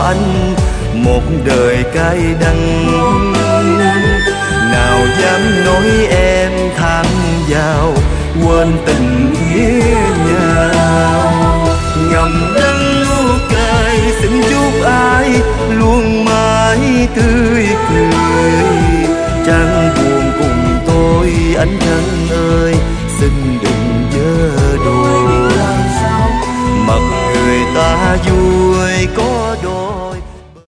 anh một đời cay đắng. Nào dám nói em tham vào quên tình nghĩa nhau. Ngậm đắng nuốt cay xin chúc ai luôn mãi tươi cười, chẳng